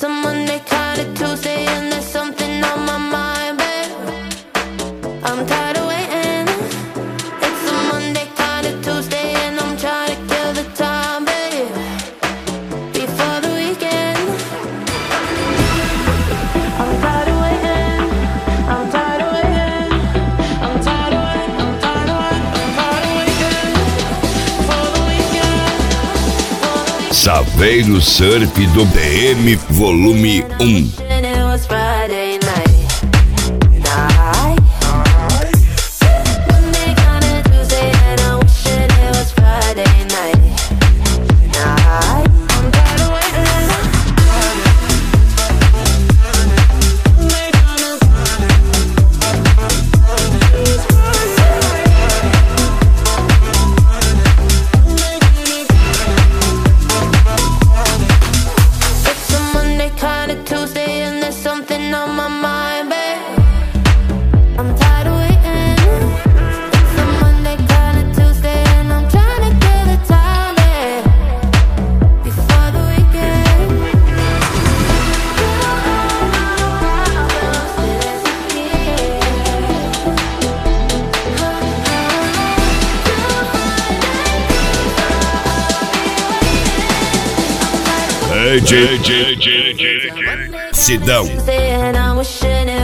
It's a Monday, kinda Tuesday, and there's something on my mind, babe. I'm tired of waiting. It's a Monday, kinda Tuesday, and I'm trying to kill the time, babe, before the weekend. I'm tired of waiting. I'm tired of waiting. I'm tired of waiting. I'm tired of waiting. I'm tired of waiting for the weekend. Saveiro Surf do BM Volume 1. It was Friday night. Monday, kinda Tuesday, and I'm wishing it was Friday night. I'm tired of waiting. It's a Monday, kinda Tuesday, and there's something on my mind, babe. I'm tired of waiting. It's a Monday, kinda Tuesday, and I'm trying to kill the time, babe, before the weekend. Sidão. And I'm wishing it